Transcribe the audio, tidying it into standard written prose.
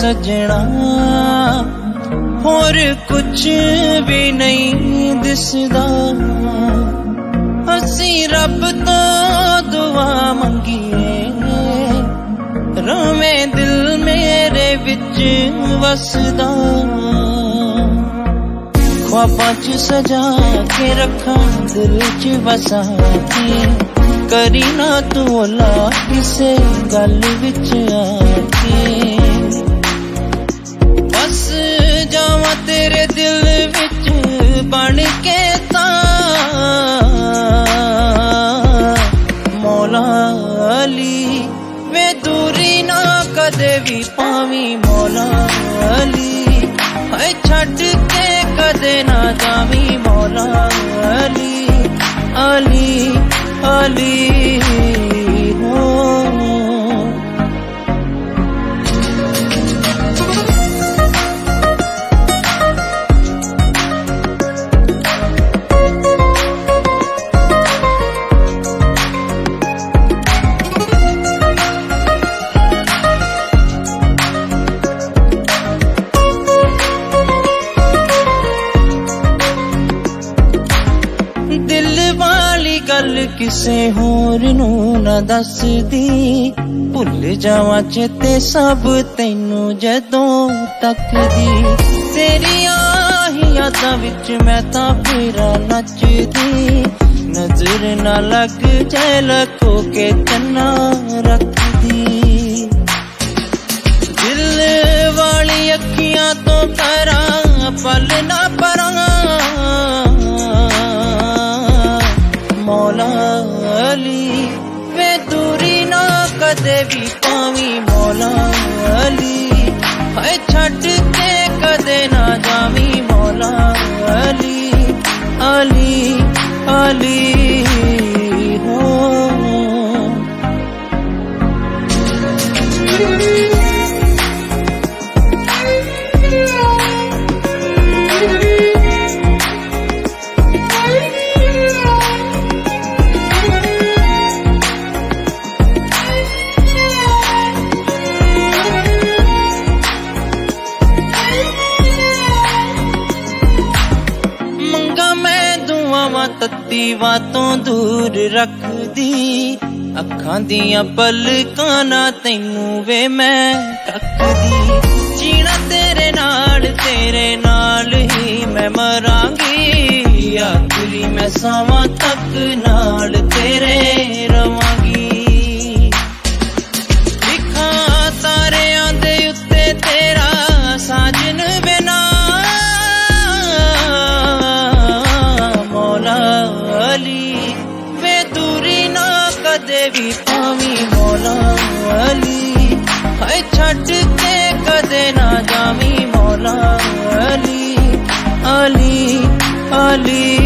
सजना होर कुछ भी नहीं दिसदा। असी रब तो दुआ मंगीए रोवे दिल मेरे विच वसदा। ख्वाबां च सजा के रखा दिल च वसा के करी ना तू ला किसे गल विच आके। बस जावा तेरे दिल विच बन के ता मौला अली वे दूरी ना कदे भी पावी मौला अली। है छड़ के कदे ना जावी मौला अली अली अली हो। दिल वाली गल किसे होर नू ना दसदी भुल जावां चेते सब तैनू जदों तकदी। तेरियां ही यादां विच मैं तां फेरा नचदी नजर ना लग जाए लको के चन्ना रखदी। दिल वाली अखियां तो करा पल ना परा मौला अली वे दूरी ना कदे भी पावी मौला अली। है छड़ के कदे ना जावी मौला अली अली अली हो। तत्ती बातों दूर रख दी अखां दियां पलकां ना तैनू वे मैं तकदी। जीना तेरे नाल ही मैं मरांगी आखिरी मैं सावां तक नाल तेरे रवांगी। लिखा तारियां दे उत्ते तेरा साजन बिना मौला अली वे दूरी ना कदे भी पावी मौला अली। है छड़ के कदे ना जावी मौला अली अली अली।